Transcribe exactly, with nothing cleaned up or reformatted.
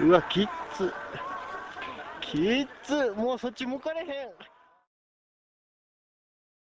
うわ、きっつ。きっつ。もうそっち向かれへん。